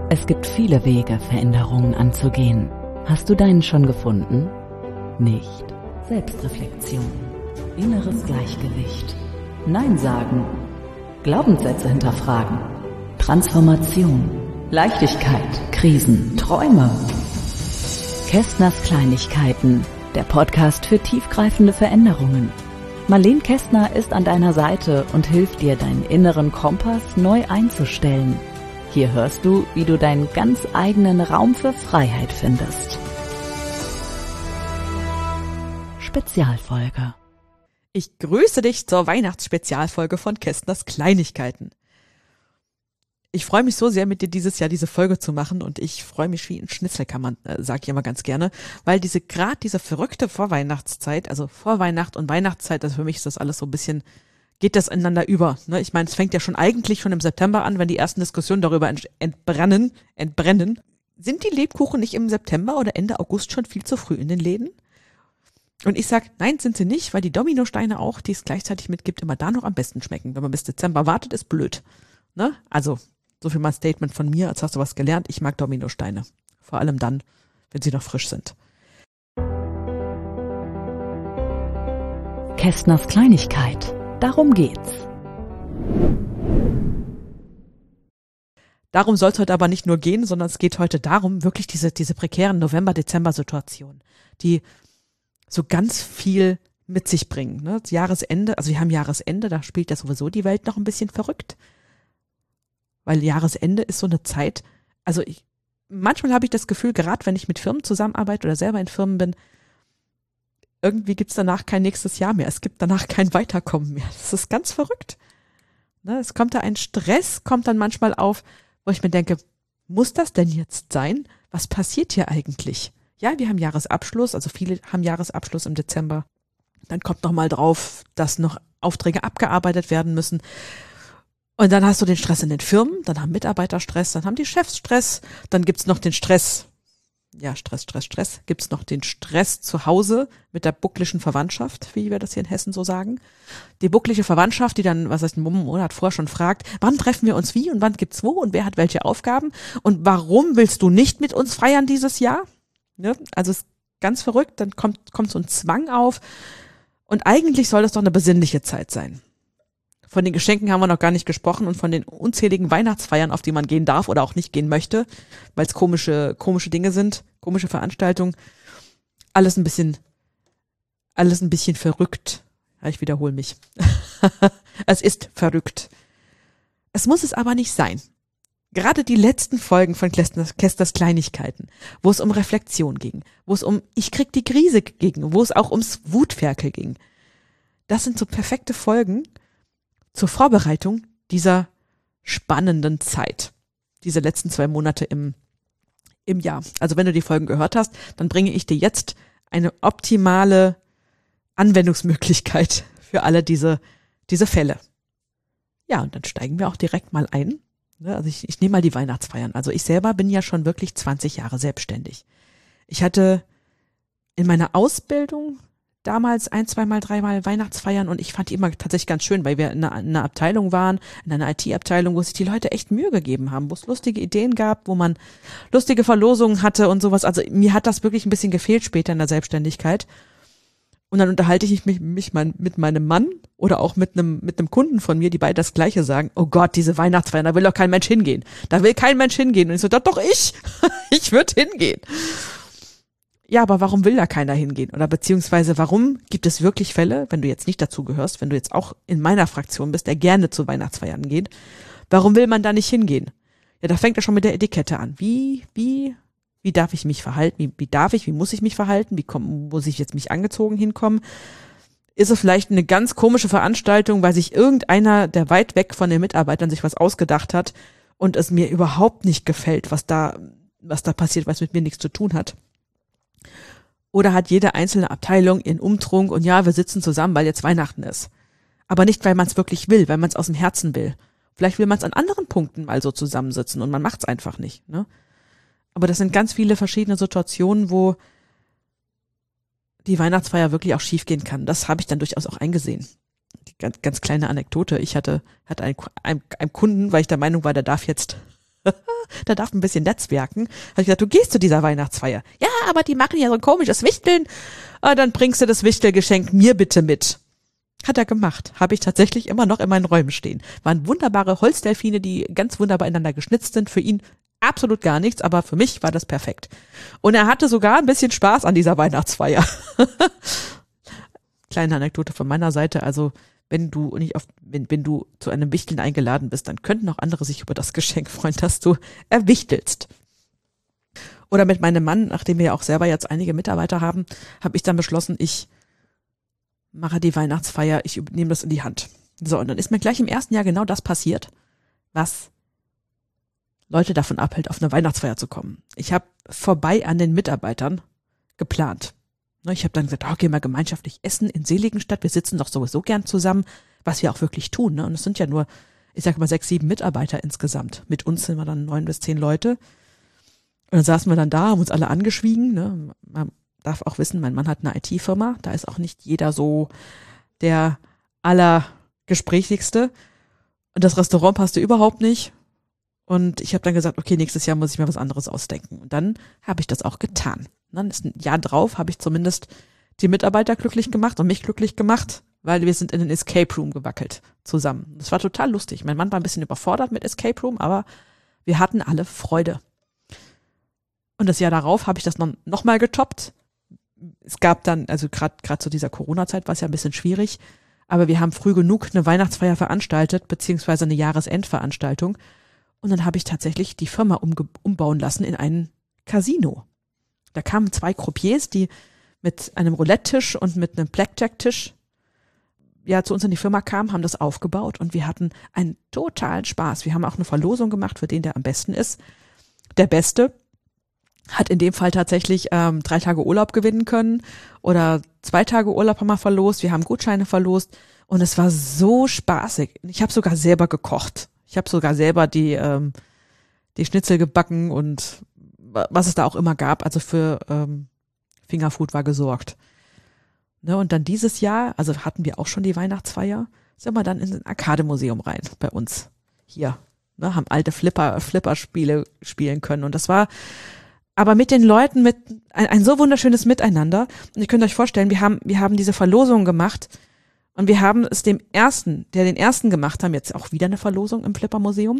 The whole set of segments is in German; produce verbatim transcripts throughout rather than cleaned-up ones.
Es gibt viele Wege, Veränderungen anzugehen. Hast du deinen schon gefunden? Nicht. Selbstreflexion, inneres Gleichgewicht, Nein sagen, Glaubenssätze hinterfragen, Transformation, Leichtigkeit, Krisen, Träume. Kästners Kleinigkeiten, der Podcast für tiefgreifende Veränderungen. Marlene Kästner ist an deiner Seite und hilft dir, deinen inneren Kompass neu einzustellen. Hier hörst du, wie du deinen ganz eigenen Raum für Freiheit findest. Spezialfolge. Ich grüße dich zur Weihnachtsspezialfolge von Kästners Kleinigkeiten. Ich freue mich so sehr, mit dir dieses Jahr diese Folge zu machen, und ich freue mich wie ein Schnitzelkammer, äh, sage ich immer ganz gerne, weil diese gerade diese verrückte Vorweihnachtszeit, also Vorweihnacht und Weihnachtszeit, also für mich ist das alles so ein bisschen, geht das ineinander über. Ne? Ich meine, es fängt ja schon eigentlich schon im September an, wenn die ersten Diskussionen darüber entbrennen, entbrennen. Sind die Lebkuchen nicht im September oder Ende August schon viel zu früh in den Läden? Und ich sag, nein, sind sie nicht, weil die Dominosteine auch, die es gleichzeitig mitgibt, immer da noch am besten schmecken. Wenn man bis Dezember wartet, ist blöd. Ne? Also, so viel mal ein Statement von mir, als hast du was gelernt. Ich mag Dominosteine. Vor allem dann, wenn sie noch frisch sind. Kästners Kleinigkeit. Darum geht's. Darum soll es heute aber nicht nur gehen, sondern es geht heute darum, wirklich diese, diese prekären November-Dezember-Situationen, die so ganz viel mit sich bringen. Ne? Das Jahresende, also wir haben Jahresende, da spielt ja sowieso die Welt noch ein bisschen verrückt. Weil Jahresende ist so eine Zeit, also ich, manchmal habe ich das Gefühl, gerade wenn ich mit Firmen zusammenarbeite oder selber in Firmen bin, irgendwie gibt es danach kein nächstes Jahr mehr. Es gibt danach kein Weiterkommen mehr. Das ist ganz verrückt. Ne? Es kommt da ein Stress, kommt dann manchmal auf, wo ich mir denke, muss das denn jetzt sein? Was passiert hier eigentlich? Ja, wir haben Jahresabschluss, also viele haben Jahresabschluss im Dezember. Dann kommt noch mal drauf, dass noch Aufträge abgearbeitet werden müssen. Und dann hast du den Stress in den Firmen, dann haben Mitarbeiter Stress, dann haben die Chefs Stress, dann gibt's noch den Stress, ja Stress, Stress, Stress, gibt's noch den Stress zu Hause mit der buckligen Verwandtschaft, wie wir das hier in Hessen so sagen. Die bucklige Verwandtschaft, die dann, was heißt, einen Monat vorher schon fragt, wann treffen wir uns wie und wann gibt's wo und wer hat welche Aufgaben und warum willst du nicht mit uns feiern dieses Jahr? Ne? Also es ist ganz verrückt, dann kommt, kommt so ein Zwang auf und eigentlich soll das doch eine besinnliche Zeit sein. Von den Geschenken haben wir noch gar nicht gesprochen und von den unzähligen Weihnachtsfeiern, auf die man gehen darf oder auch nicht gehen möchte, weil es komische, komische Dinge sind, komische Veranstaltungen. Alles ein bisschen, alles ein bisschen verrückt. Ja, ich wiederhole mich. Es ist verrückt. Es muss es aber nicht sein. Gerade die letzten Folgen von Kästners, Kästners Kleinigkeiten, wo es um Reflexion ging, wo es um ich krieg die Krise ging, wo es auch ums Wutferkel ging. Das sind so perfekte Folgen zur Vorbereitung dieser spannenden Zeit, diese letzten zwei Monate im, im Jahr. Also wenn du die Folgen gehört hast, dann bringe ich dir jetzt eine optimale Anwendungsmöglichkeit für alle diese, diese Fälle. Ja, und dann steigen wir auch direkt mal ein. Also ich, ich nehme mal die Weihnachtsfeiern. Also ich selber bin ja schon wirklich zwanzig Jahre selbstständig. Ich hatte in meiner Ausbildung damals ein, zweimal, dreimal Weihnachtsfeiern und ich fand die immer tatsächlich ganz schön, weil wir in einer, in einer Abteilung waren, in einer I T-Abteilung, wo sich die Leute echt Mühe gegeben haben, wo es lustige Ideen gab, wo man lustige Verlosungen hatte und sowas. Also mir hat das wirklich ein bisschen gefehlt später in der Selbstständigkeit. Und dann unterhalte ich mich, mich mein, mit meinem Mann oder auch mit einem mit einem Kunden von mir, die beide das Gleiche sagen. Oh Gott, diese Weihnachtsfeiern, da will doch kein Mensch hingehen. Da will kein Mensch hingehen. Und ich so, doch, doch ich. Ich würde hingehen. Ja, aber warum will da keiner hingehen? Oder beziehungsweise warum gibt es wirklich Fälle, wenn du jetzt nicht dazu gehörst, wenn du jetzt auch in meiner Fraktion bist, der gerne zu Weihnachtsfeiern geht, warum will man da nicht hingehen? Ja, da fängt er schon mit der Etikette an. Wie, wie, wie darf ich mich verhalten? Wie, wie darf ich, wie muss ich mich verhalten? Wie komm, muss ich jetzt mich angezogen hinkommen? Ist es vielleicht eine ganz komische Veranstaltung, weil sich irgendeiner, der weit weg von den Mitarbeitern sich was ausgedacht hat und es mir überhaupt nicht gefällt, was da, was da passiert, was mit mir nichts zu tun hat? Oder hat jede einzelne Abteilung ihren Umtrunk und ja, wir sitzen zusammen, weil jetzt Weihnachten ist. Aber nicht, weil man es wirklich will, weil man es aus dem Herzen will. Vielleicht will man es an anderen Punkten mal so zusammensitzen und man macht es einfach nicht. Ne? Aber das sind ganz viele verschiedene Situationen, wo die Weihnachtsfeier wirklich auch schiefgehen kann. Das habe ich dann durchaus auch eingesehen. Die ganz, ganz kleine Anekdote. Ich hatte, hatte einen, einen, einen Kunden, weil ich der Meinung war, der darf jetzt Da darf ein bisschen netzwerken. Habe ich gesagt, du gehst zu dieser Weihnachtsfeier. Ja, aber die machen ja so ein komisches Wichteln. Ah, dann bringst du das Wichtelgeschenk mir bitte mit. Hat er gemacht. Habe ich tatsächlich immer noch in meinen Räumen stehen. Waren wunderbare Holzdelfine, die ganz wunderbar ineinander geschnitzt sind. Für ihn absolut gar nichts, aber für mich war das perfekt. Und er hatte sogar ein bisschen Spaß an dieser Weihnachtsfeier. Kleine Anekdote von meiner Seite. Also wenn du nicht auf, wenn, wenn du zu einem Wichteln eingeladen bist, dann könnten auch andere sich über das Geschenk freuen, dass du erwichtelst. Oder mit meinem Mann, nachdem wir ja auch selber jetzt einige Mitarbeiter haben, habe ich dann beschlossen, ich mache die Weihnachtsfeier, ich übernehme das in die Hand. So, und dann ist mir gleich im ersten Jahr genau das passiert, was Leute davon abhält, auf eine Weihnachtsfeier zu kommen. Ich habe vorbei an den Mitarbeitern geplant. Ich habe dann gesagt, oh, gehen wir gemeinschaftlich essen in Seligenstadt, wir sitzen doch sowieso gern zusammen, was wir auch wirklich tun. Ne? Und es sind ja nur, ich sage mal, sechs, sieben Mitarbeiter insgesamt. Mit uns sind wir dann neun bis zehn Leute. Und dann saßen wir dann da, haben uns alle angeschwiegen. Ne? Man darf auch wissen, mein Mann hat eine I T-Firma, da ist auch nicht jeder so der allergesprächigste. Und das Restaurant passte überhaupt nicht. Und ich habe dann gesagt, okay, nächstes Jahr muss ich mir was anderes ausdenken. Und dann habe ich das auch getan. Dann ist ein Jahr drauf, habe ich zumindest die Mitarbeiter glücklich gemacht und mich glücklich gemacht, weil wir sind in den Escape Room gewackelt zusammen. Das war total lustig. Mein Mann war ein bisschen überfordert mit Escape Room, aber wir hatten alle Freude. Und das Jahr darauf habe ich das noch, noch mal getoppt. Es gab dann, also gerade gerade zu dieser Corona-Zeit war es ja ein bisschen schwierig, aber wir haben früh genug eine Weihnachtsfeier veranstaltet, beziehungsweise eine Jahresendveranstaltung. Und dann habe ich tatsächlich die Firma umge- umbauen lassen in ein Casino. Da kamen zwei Croupiers, die mit einem Roulette-Tisch und mit einem Blackjack-Tisch ja zu uns in die Firma kamen, haben das aufgebaut und wir hatten einen totalen Spaß. Wir haben auch eine Verlosung gemacht für den, der am besten ist. Der Beste hat in dem Fall tatsächlich ähm, drei Tage Urlaub gewinnen können oder zwei Tage Urlaub haben wir verlost. Wir haben Gutscheine verlost und es war so spaßig. Ich habe sogar selber gekocht. Ich habe sogar selber die ähm, die Schnitzel gebacken und was es da auch immer gab. Also für ähm, Fingerfood war gesorgt. Ne, und dann dieses Jahr, also hatten wir auch schon die Weihnachtsfeier, sind wir dann in ein Arcade-Museum rein bei uns hier. Ne, haben alte Flipper, Flipper-Spiele spielen können und das war aber mit den Leuten mit ein, ein so wunderschönes Miteinander. Und ihr könnt euch vorstellen, wir haben wir haben diese Verlosung gemacht und wir haben es dem ersten, der den ersten gemacht haben, jetzt auch wieder eine Verlosung im Flipper-Museum.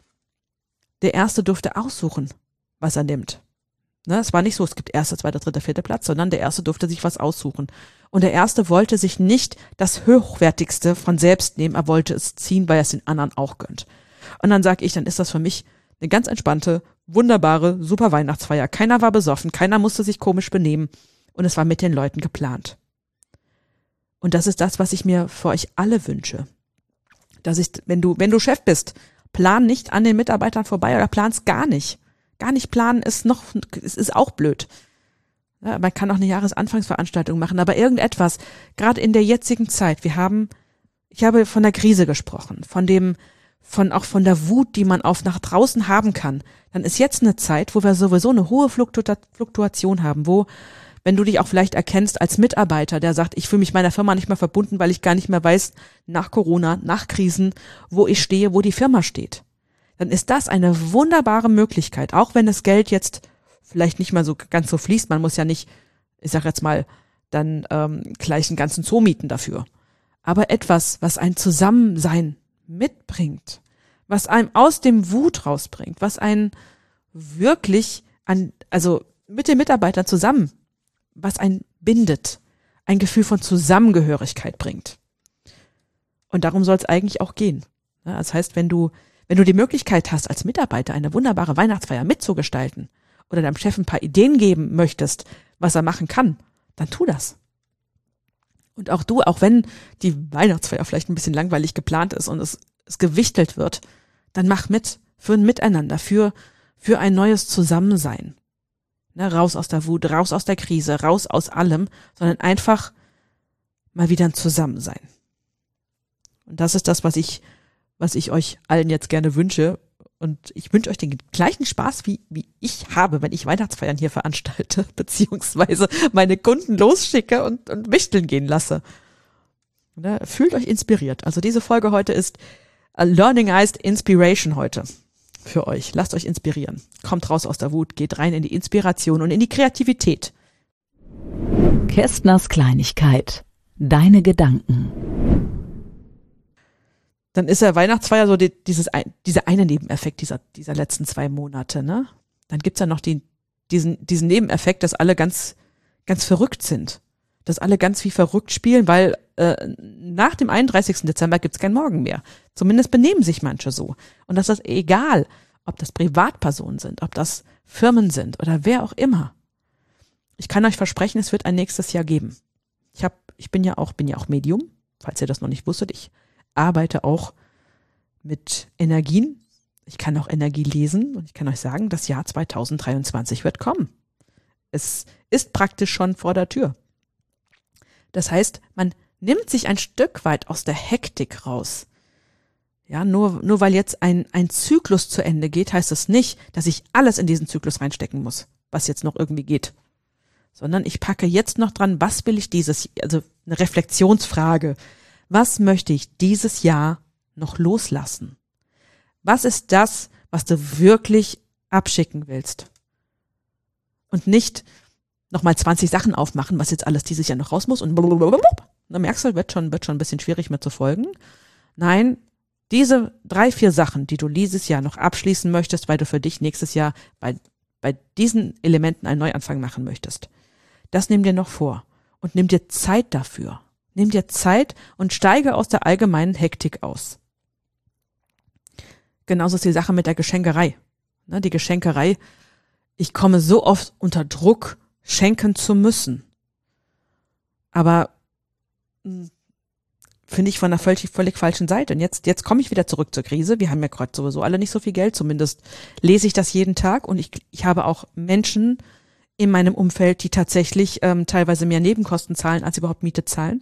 Der erste durfte aussuchen, was er nimmt. Ne, es war nicht so, es gibt erster, zweiter, dritter, vierter Platz, sondern der erste durfte sich was aussuchen. Und der erste wollte sich nicht das Hochwertigste von selbst nehmen, er wollte es ziehen, weil er es den anderen auch gönnt. Und dann sage ich, dann ist das für mich eine ganz entspannte, wunderbare, super Weihnachtsfeier. Keiner war besoffen, keiner musste sich komisch benehmen und es war mit den Leuten geplant. Und das ist das, was ich mir für euch alle wünsche. Dass ich, wenn du, wenn du Chef bist, plan nicht an den Mitarbeitern vorbei oder plan's gar nicht. Gar nicht planen ist noch, es ist auch blöd. Ja, man kann auch eine Jahresanfangsveranstaltung machen, aber irgendetwas, gerade in der jetzigen Zeit, wir haben, ich habe von der Krise gesprochen, von dem, von auch von der Wut, die man auf nach draußen haben kann, dann ist jetzt eine Zeit, wo wir sowieso eine hohe Fluktua- Fluktuation haben, wo, wenn du dich auch vielleicht erkennst als Mitarbeiter, der sagt, ich fühle mich meiner Firma nicht mehr verbunden, weil ich gar nicht mehr weiß, nach Corona, nach Krisen, wo ich stehe, wo die Firma steht. Dann ist das eine wunderbare Möglichkeit, auch wenn das Geld jetzt vielleicht nicht mal so ganz so fließt. Man muss ja nicht, ich sag jetzt mal, dann ähm, gleich einen ganzen Zoo mieten dafür. Aber etwas, was ein Zusammensein mitbringt, was einem aus dem Wut rausbringt, was einen wirklich an, also mit den Mitarbeitern zusammen, was einen bindet, ein Gefühl von Zusammengehörigkeit bringt. Und darum soll es eigentlich auch gehen. Ja, das heißt, wenn du Wenn du die Möglichkeit hast, als Mitarbeiter eine wunderbare Weihnachtsfeier mitzugestalten oder deinem Chef ein paar Ideen geben möchtest, was er machen kann, dann tu das. Und auch du, auch wenn die Weihnachtsfeier vielleicht ein bisschen langweilig geplant ist und es, es gewichtelt wird, dann mach mit für ein Miteinander, für, für ein neues Zusammensein. Ne, raus aus der Wut, raus aus der Krise, raus aus allem, sondern einfach mal wieder ein Zusammensein. Und das ist das, was ich was ich euch allen jetzt gerne wünsche. Und ich wünsche euch den gleichen Spaß, wie, wie ich habe, wenn ich Weihnachtsfeiern hier veranstalte, beziehungsweise meine Kunden losschicke und, und wichteln gehen lasse. Ne? Fühlt euch inspiriert. Also diese Folge heute ist a Learning-ized Inspiration heute. für euch. Lasst euch inspirieren. Kommt raus aus der Wut, geht rein in die Inspiration und in die Kreativität. Kästners Kleinigkeit. Deine Gedanken. Dann ist ja Weihnachtsfeier so die, dieses, dieser eine Nebeneffekt dieser, dieser letzten zwei Monate, ne? Dann gibt's ja noch die, diesen, diesen Nebeneffekt, dass alle ganz, ganz verrückt sind. Dass alle ganz wie verrückt spielen, weil äh, nach dem einunddreißigsten Dezember gibt's kein Morgen mehr. Zumindest benehmen sich manche so. Und das ist egal, ob das Privatpersonen sind, ob das Firmen sind oder wer auch immer. Ich kann euch versprechen, es wird ein nächstes Jahr geben. Ich hab, ich bin ja auch, bin ja auch Medium, falls ihr das noch nicht wusstet. Ich arbeite auch mit Energien. Ich kann auch Energie lesen und ich kann euch sagen, das Jahr zweitausenddreiundzwanzig wird kommen. Es ist praktisch schon vor der Tür. Das heißt, man nimmt sich ein Stück weit aus der Hektik raus. Ja, nur, nur weil jetzt ein, ein Zyklus zu Ende geht, heißt das nicht, dass ich alles in diesen Zyklus reinstecken muss, was jetzt noch irgendwie geht. Sondern ich packe jetzt noch dran, was will ich dieses, also eine Reflexionsfrage. Was möchte ich dieses Jahr noch loslassen? Was ist das, was du wirklich abschicken willst? Und nicht nochmal zwanzig Sachen aufmachen, was jetzt alles dieses Jahr noch raus muss und blablabla. Da merkst du, wird schon, wird schon ein bisschen schwierig mit zu folgen. Nein, diese drei, vier Sachen, die du dieses Jahr noch abschließen möchtest, weil du für dich nächstes Jahr bei, bei diesen Elementen einen Neuanfang machen möchtest, das nimm dir noch vor und nimm dir Zeit dafür. Nimm dir Zeit und steige aus der allgemeinen Hektik aus. Genauso ist die Sache mit der Geschenkerei. Ne, die Geschenkerei, ich komme so oft unter Druck, schenken zu müssen. Aber mh, finde ich von einer völlig, völlig falschen Seite. Und jetzt, jetzt komme ich wieder zurück zur Krise. Wir haben ja gerade sowieso alle nicht so viel Geld. Zumindest lese ich das jeden Tag. Und ich, ich habe auch Menschen in meinem Umfeld, die tatsächlich ähm, teilweise mehr Nebenkosten zahlen, als sie überhaupt Miete zahlen.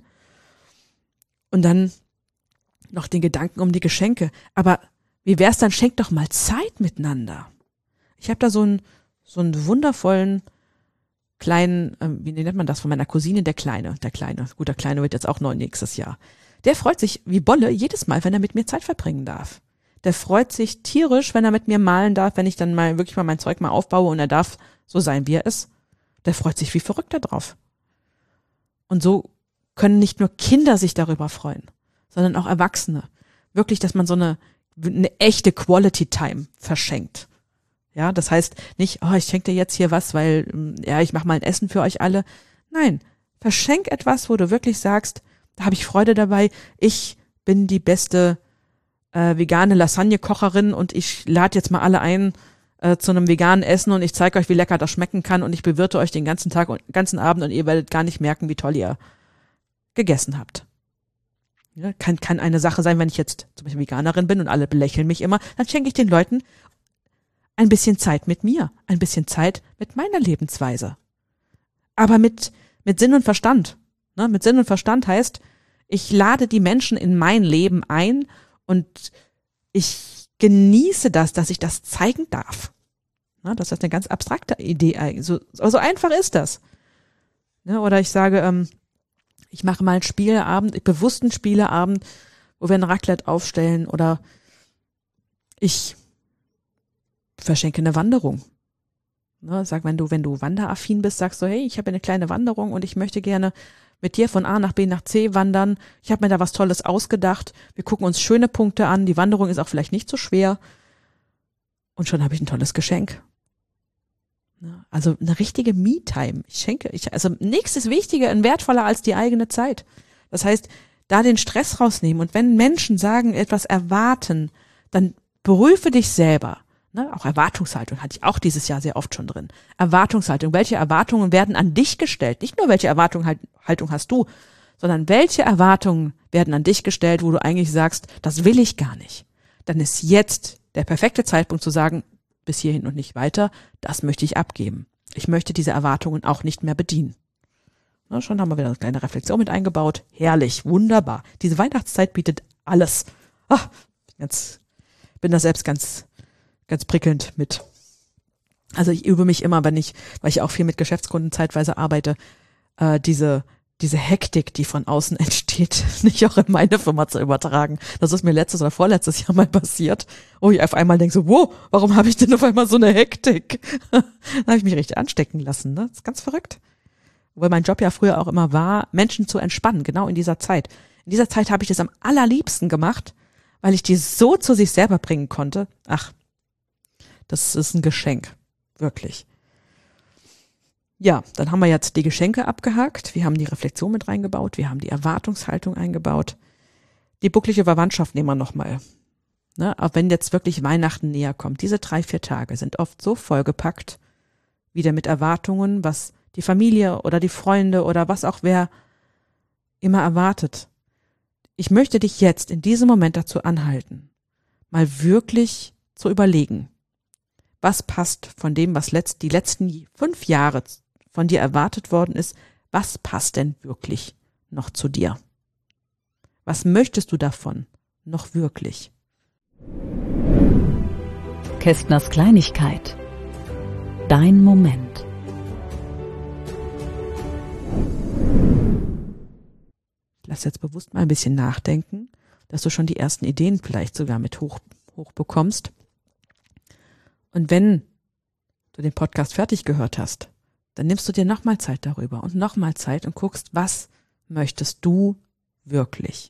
Und dann noch den Gedanken um die Geschenke. Aber wie wär's dann, schenkt doch mal Zeit miteinander. Ich habe da so einen, so einen wundervollen kleinen, ähm, wie nennt man das, von meiner Cousine, der Kleine, der Kleine, gut, der Kleine wird jetzt auch neu nächstes Jahr. Der freut sich wie Bolle jedes Mal, wenn er mit mir Zeit verbringen darf. Der freut sich tierisch, wenn er mit mir malen darf, wenn ich dann mal wirklich mal mein Zeug mal aufbaue und er darf so sein, wie er ist. Der freut sich wie verrückt da drauf. Und so können nicht nur Kinder sich darüber freuen, sondern auch Erwachsene. Wirklich, dass man so eine, eine echte Quality Time verschenkt. Ja, das heißt nicht, oh, ich schenke dir jetzt hier was, weil, ja, ich mache mal ein Essen für euch alle. Nein, verschenk etwas, wo du wirklich sagst, da habe ich Freude dabei. Ich bin die beste äh, vegane Lasagne-Kocherin und ich lade jetzt mal alle ein äh, zu einem veganen Essen und ich zeige euch, wie lecker das schmecken kann und ich bewirte euch den ganzen Tag und ganzen Abend und ihr werdet gar nicht merken, wie toll ihr gegessen habt. Ja, kann, kann eine Sache sein, wenn ich jetzt zum Beispiel Veganerin bin und alle belächeln mich immer, dann schenke ich den Leuten ein bisschen Zeit mit mir, ein bisschen Zeit mit meiner Lebensweise. Aber mit, mit Sinn und Verstand. Ne? Mit Sinn und Verstand heißt, ich lade die Menschen in mein Leben ein und ich genieße das, dass ich das zeigen darf. Ne? Das ist eine ganz abstrakte Idee. So, so einfach ist das. Ne? Oder ich sage, ähm, ich mache mal einen Spieleabend, bewussten Spieleabend, wo wir ein Raclette aufstellen oder ich verschenke eine Wanderung. Ne, sag, wenn du, wenn du wanderaffin bist, sagst du, hey, ich habe eine kleine Wanderung und ich möchte gerne mit dir von A nach B nach C wandern. Ich habe mir da was Tolles ausgedacht. Wir gucken uns schöne Punkte an. Die Wanderung ist auch vielleicht nicht so schwer. Und schon habe ich ein tolles Geschenk. Ne, also eine richtige Me-Time. Ich schenke, ich, also nichts ist wichtiger und wertvoller als die eigene Zeit. Das heißt, da den Stress rausnehmen. Und wenn Menschen sagen, etwas erwarten, dann prüfe dich selber. Ne, auch Erwartungshaltung hatte ich auch dieses Jahr sehr oft schon drin. Erwartungshaltung. Welche Erwartungen werden an dich gestellt? Nicht nur, welche Erwartungshaltung hast du, sondern welche Erwartungen werden an dich gestellt, wo du eigentlich sagst, das will ich gar nicht. Dann ist jetzt der perfekte Zeitpunkt zu sagen, bis hierhin und nicht weiter, das möchte ich abgeben. Ich möchte diese Erwartungen auch nicht mehr bedienen. Na, schon haben wir wieder eine kleine Reflexion mit eingebaut. Herrlich, wunderbar. Diese Weihnachtszeit bietet alles. Ach, jetzt bin da selbst ganz ganz prickelnd mit. Also ich übe mich immer, wenn ich, weil ich auch viel mit Geschäftskunden zeitweise arbeite, äh, diese diese Hektik, die von außen entsteht, nicht auch in meine Firma zu übertragen. Das ist mir letztes oder vorletztes Jahr mal passiert, wo ich auf einmal denke so, wow, warum habe ich denn auf einmal so eine Hektik? Dann habe ich mich richtig anstecken lassen, ne? Das ist ganz verrückt. Weil mein Job ja früher auch immer war, Menschen zu entspannen, genau in dieser Zeit. In dieser Zeit habe ich das am allerliebsten gemacht, weil ich die so zu sich selber bringen konnte. Ach, das ist ein Geschenk, wirklich. Ja, dann haben wir jetzt die Geschenke abgehakt, wir haben die Reflexion mit reingebaut, wir haben die Erwartungshaltung eingebaut. Die bucklige Verwandtschaft nehmen wir nochmal. Ne, auch wenn jetzt wirklich Weihnachten näher kommt, diese drei, vier Tage sind oft so vollgepackt, wieder mit Erwartungen, was die Familie oder die Freunde oder was auch wer immer erwartet. Ich möchte dich jetzt in diesem Moment dazu anhalten, mal wirklich zu überlegen, was passt von dem, was letzt, die letzten fünf Jahre von dir erwartet worden ist, was passt denn wirklich noch zu dir? Was möchtest du davon noch wirklich? Kästners Kleinigkeit. Dein Moment. Lass jetzt bewusst mal ein bisschen nachdenken, dass du schon die ersten Ideen vielleicht sogar mit hoch, hoch bekommst. Und wenn du den Podcast fertig gehört hast, dann nimmst du dir nochmal Zeit darüber und nochmal Zeit und guckst, was möchtest du wirklich?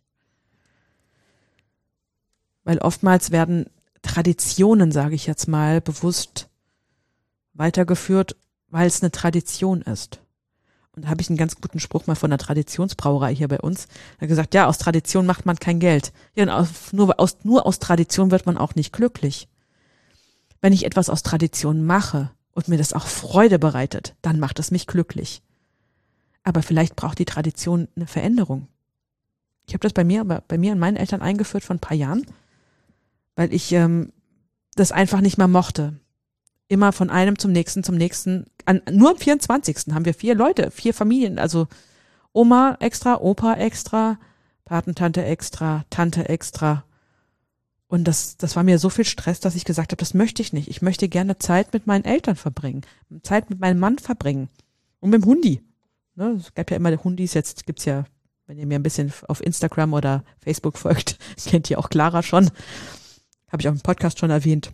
Weil oftmals werden Traditionen, sage ich jetzt mal, bewusst weitergeführt, weil es eine Tradition ist. Und da habe ich einen ganz guten Spruch mal von der Traditionsbrauerei hier bei uns. Er hat gesagt, ja, aus Tradition macht man kein Geld. Ja, und aus, nur, aus, nur aus Tradition wird man auch nicht glücklich. Wenn ich etwas aus Tradition mache und mir das auch Freude bereitet, dann macht es mich glücklich. Aber vielleicht braucht die Tradition eine Veränderung. Ich habe das bei mir, bei mir und meinen Eltern eingeführt vor ein paar Jahren, weil ich ähm, das einfach nicht mehr mochte. Immer von einem zum nächsten, zum nächsten. An, nur am vierundzwanzigsten haben wir vier Leute, vier Familien, also Oma extra, Opa extra, Patentante extra, Tante extra. Und das, das war mir so viel Stress, dass ich gesagt habe, das möchte ich nicht. Ich möchte gerne Zeit mit meinen Eltern verbringen, Zeit mit meinem Mann verbringen und mit dem Hundi. Ne, es gab ja immer die Hundis, jetzt gibt's ja, wenn ihr mir ein bisschen auf Instagram oder Facebook folgt, kennt ihr auch Clara schon, habe ich auch im Podcast schon erwähnt.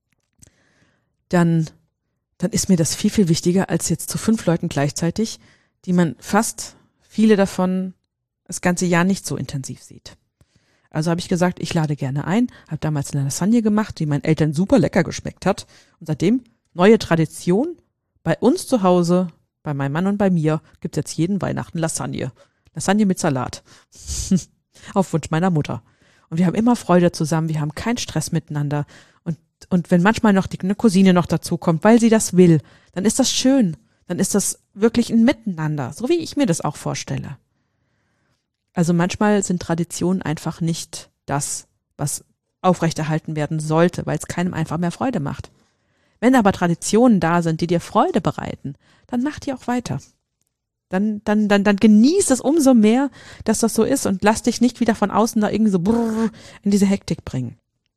Dann, dann ist mir das viel, viel wichtiger als jetzt zu fünf Leuten gleichzeitig, die man fast viele davon das ganze Jahr nicht so intensiv sieht. Also habe ich gesagt, ich lade gerne ein, habe damals eine Lasagne gemacht, die meinen Eltern super lecker geschmeckt hat. Und seitdem, neue Tradition, bei uns zu Hause, bei meinem Mann und bei mir, gibt's jetzt jeden Weihnachten Lasagne. Lasagne mit Salat. Auf Wunsch meiner Mutter. Und wir haben immer Freude zusammen, wir haben keinen Stress miteinander. Und, und wenn manchmal noch die, eine Cousine noch dazu kommt, weil sie das will, dann ist das schön. Dann ist das wirklich ein Miteinander, so wie ich mir das auch vorstelle. Also manchmal sind Traditionen einfach nicht das, was aufrechterhalten werden sollte, weil es keinem einfach mehr Freude macht. Wenn aber Traditionen da sind, die dir Freude bereiten, dann mach die auch weiter. Dann, dann, dann, dann genieß es umso mehr, dass das so ist und lass dich nicht wieder von außen da irgendwie so brrr in diese Hektik bringen.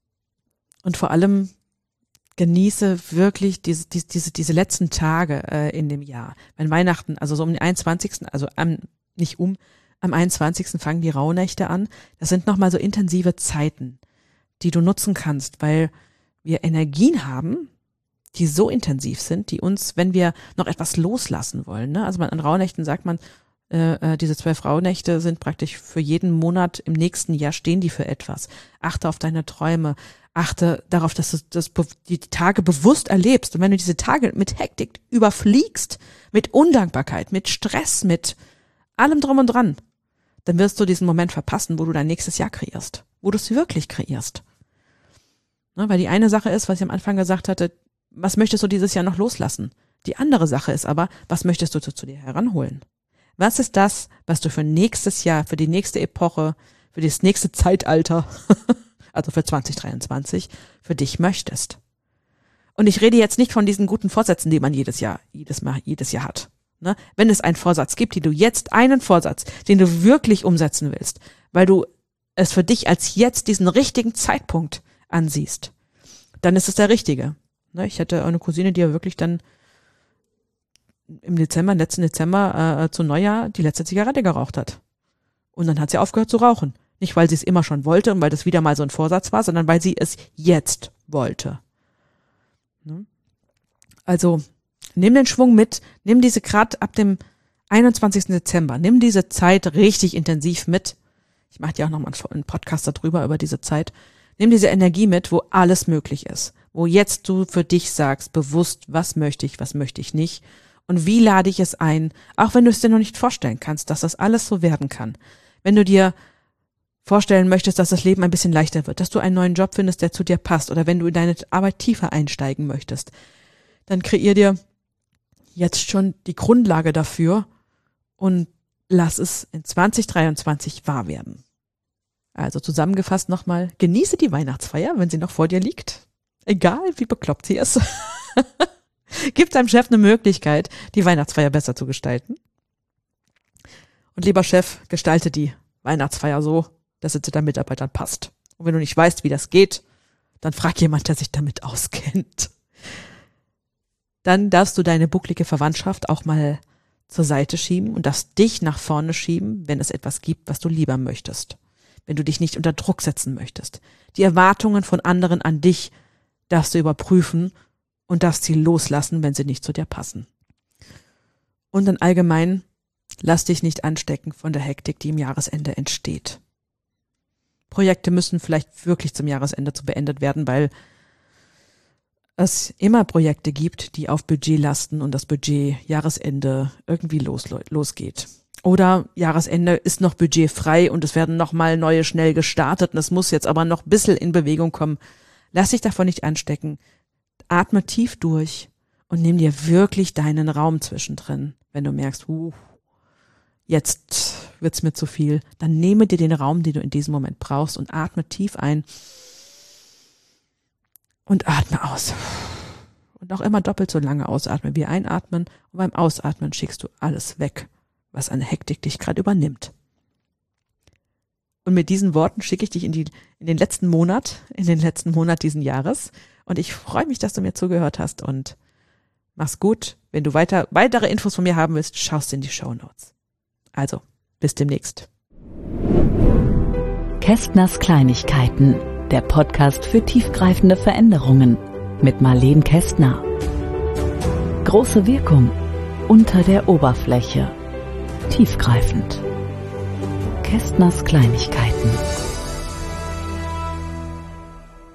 Und vor allem genieße wirklich diese, diese, diese, diese letzten Tage äh, in dem Jahr. Wenn Weihnachten, also so um den einundzwanzigsten, also am, nicht um, am einundzwanzigsten fangen die Rauhnächte an. Das sind nochmal so intensive Zeiten, die du nutzen kannst, weil wir Energien haben, die so intensiv sind, die uns, wenn wir noch etwas loslassen wollen, ne? Also man, an Rauhnächten sagt man, äh, diese zwölf Rauhnächte sind praktisch für jeden Monat im nächsten Jahr stehen die für etwas. Achte auf deine Träume, achte darauf, dass du das, die Tage bewusst erlebst. Und wenn du diese Tage mit Hektik überfliegst, mit Undankbarkeit, mit Stress, mit allem drum und dran, dann wirst du diesen Moment verpassen, wo du dein nächstes Jahr kreierst, wo du es wirklich kreierst. Ne, weil die eine Sache ist, was ich am Anfang gesagt hatte, was möchtest du dieses Jahr noch loslassen? Die andere Sache ist aber, was möchtest du zu, zu dir heranholen? Was ist das, was du für nächstes Jahr, für die nächste Epoche, für das nächste Zeitalter, also für zwanzig dreiundzwanzig, für dich möchtest? Und ich rede jetzt nicht von diesen guten Vorsätzen, die man jedes Jahr, jedes Mal, jedes Jahr hat. Ne? Wenn es einen Vorsatz gibt, den du jetzt, einen Vorsatz, den du wirklich umsetzen willst, weil du es für dich als jetzt diesen richtigen Zeitpunkt ansiehst, dann ist es der richtige. Ne? Ich hatte eine Cousine, die ja wirklich dann im Dezember, letzten Dezember äh, zu Neujahr die letzte Zigarette geraucht hat. Und dann hat sie aufgehört zu rauchen. Nicht, weil sie es immer schon wollte und weil das wieder mal so ein Vorsatz war, sondern weil sie es jetzt wollte. Also nimm den Schwung mit, nimm diese gerade ab dem einundzwanzigsten Dezember, nimm diese Zeit richtig intensiv mit. Ich mache dir auch nochmal einen Podcast darüber, über diese Zeit. Nimm diese Energie mit, wo alles möglich ist. Wo jetzt du für dich sagst, bewusst, was möchte ich, was möchte ich nicht. Und wie lade ich es ein, auch wenn du es dir noch nicht vorstellen kannst, dass das alles so werden kann. Wenn du dir vorstellen möchtest, dass das Leben ein bisschen leichter wird, dass du einen neuen Job findest, der zu dir passt, oder wenn du in deine Arbeit tiefer einsteigen möchtest, dann kreier dir jetzt schon die Grundlage dafür und lass es in zwanzig dreiundzwanzig wahr werden. Also zusammengefasst nochmal, genieße die Weihnachtsfeier, wenn sie noch vor dir liegt. Egal, wie bekloppt sie ist. Gib deinem Chef eine Möglichkeit, die Weihnachtsfeier besser zu gestalten. Und lieber Chef, gestalte die Weihnachtsfeier so, dass es zu deinen Mitarbeitern passt. Und wenn du nicht weißt, wie das geht, dann frag jemand, der sich damit auskennt. Dann darfst du deine bucklige Verwandtschaft auch mal zur Seite schieben und darfst dich nach vorne schieben, wenn es etwas gibt, was du lieber möchtest. Wenn du dich nicht unter Druck setzen möchtest. Die Erwartungen von anderen an dich darfst du überprüfen und darfst sie loslassen, wenn sie nicht zu dir passen. Und dann allgemein, lass dich nicht anstecken von der Hektik, die im Jahresende entsteht. Projekte müssen vielleicht wirklich zum Jahresende zu beendet werden, weil es immer Projekte gibt, die auf Budget lasten und das Budget Jahresende irgendwie los, losgeht. Oder Jahresende ist noch budgetfrei und es werden nochmal neue schnell gestartet und es muss jetzt aber noch ein bisschen in Bewegung kommen. Lass dich davon nicht anstecken. Atme tief durch und nimm dir wirklich deinen Raum zwischendrin. Wenn du merkst, uh, jetzt wird's mir zu viel, dann nehme dir den Raum, den du in diesem Moment brauchst und atme tief ein und atme aus. Und auch immer doppelt so lange ausatmen wie einatmen. Und beim Ausatmen schickst du alles weg, was an Hektik dich gerade übernimmt. Und mit diesen Worten schicke ich dich in, die, in den letzten Monat, in den letzten Monat diesen Jahres. Und ich freue mich, dass du mir zugehört hast und mach's gut. Wenn du weiter, weitere Infos von mir haben willst, schaust in die Shownotes. Also, bis demnächst. Kästners Kleinigkeiten, der Podcast für tiefgreifende Veränderungen mit Marleen Kästner. Große Wirkung unter der Oberfläche. Tiefgreifend. Kästners Kleinigkeiten.